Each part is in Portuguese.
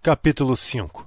Capítulo 5.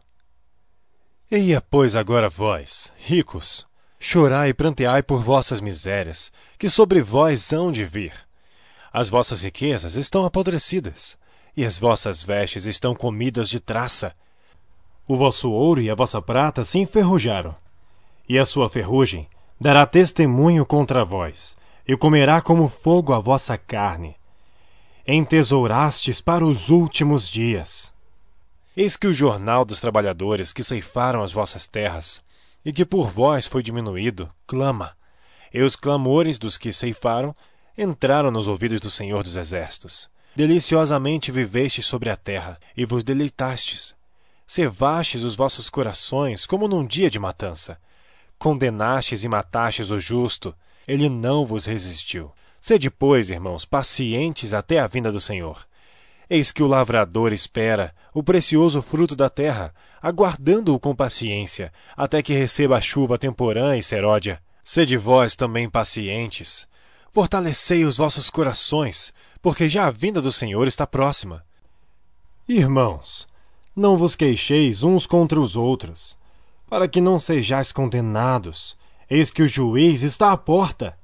Eia, pois, agora vós, ricos, chorai e pranteai por vossas misérias, que sobre vós hão de vir. As vossas riquezas estão apodrecidas, e as vossas vestes estão comidas de traça. O vosso ouro e a vossa prata se enferrujaram, e a sua ferrugem dará testemunho contra vós, e comerá como fogo a vossa carne. Entesourastes para os últimos dias. Eis que o jornal dos trabalhadores que ceifaram as vossas terras, e que por vós foi diminuído, clama, e os clamores dos que ceifaram entraram nos ouvidos do Senhor dos Exércitos. Deliciosamente vivestes sobre a terra, e vos deleitastes. Cevastes os vossos corações como num dia de matança. Condenastes e matastes o justo, ele não vos resistiu. Sede, pois, irmãos, pacientes até a vinda do Senhor. Eis que o lavrador espera o precioso fruto da terra, aguardando-o com paciência, até que receba a chuva temporã e seródia. Sede vós também pacientes. Fortalecei os vossos corações, porque já a vinda do Senhor está próxima. Irmãos, não vos queixeis uns contra os outros, para que não sejais condenados. Eis que o juiz está à porta.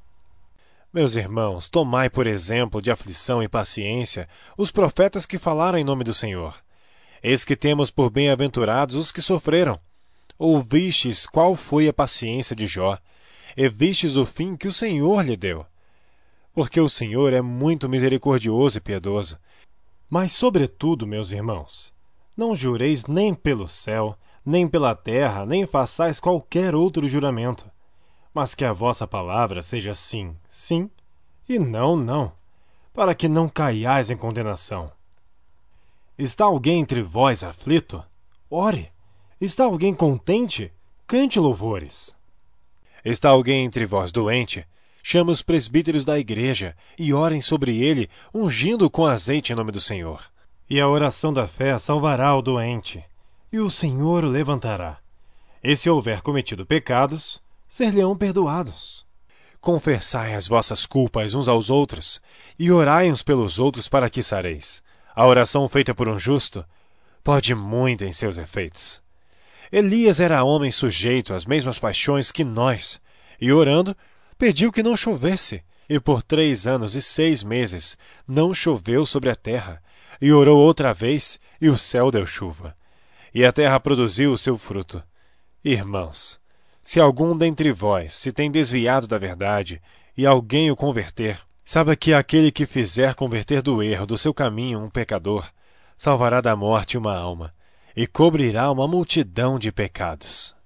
Meus irmãos, tomai por exemplo de aflição e paciência os profetas que falaram em nome do Senhor. Eis que temos por bem-aventurados os que sofreram. Ouvistes qual foi a paciência de Jó, e vistes o fim que o Senhor lhe deu. Porque o Senhor é muito misericordioso e piedoso. Mas, sobretudo, meus irmãos, não jureis nem pelo céu, nem pela terra, nem façais qualquer outro juramento. Mas que a vossa palavra seja sim, sim, e não, não, para que não caiais em condenação. Está alguém entre vós aflito? Ore. Está alguém contente? Cante louvores. Está alguém entre vós doente? Chame os presbíteros da igreja e orem sobre ele, ungindo-o com azeite em nome do Senhor. E a oração da fé salvará o doente, e o Senhor o levantará. E se houver cometido pecados, ser-lhe-ão perdoados. Confessai as vossas culpas uns aos outros, e orai uns pelos outros para que sareis. A oração feita por um justo pode muito em seus efeitos. Elias era homem sujeito às mesmas paixões que nós, e orando, pediu que não chovesse, e por 3 anos e 6 meses não choveu sobre a terra, e orou outra vez, e o céu deu chuva, e a terra produziu o seu fruto. Irmãos, se algum dentre vós se tem desviado da verdade, e alguém o converter, saiba que aquele que fizer converter do erro do seu caminho um pecador, salvará da morte uma alma, e cobrirá uma multidão de pecados.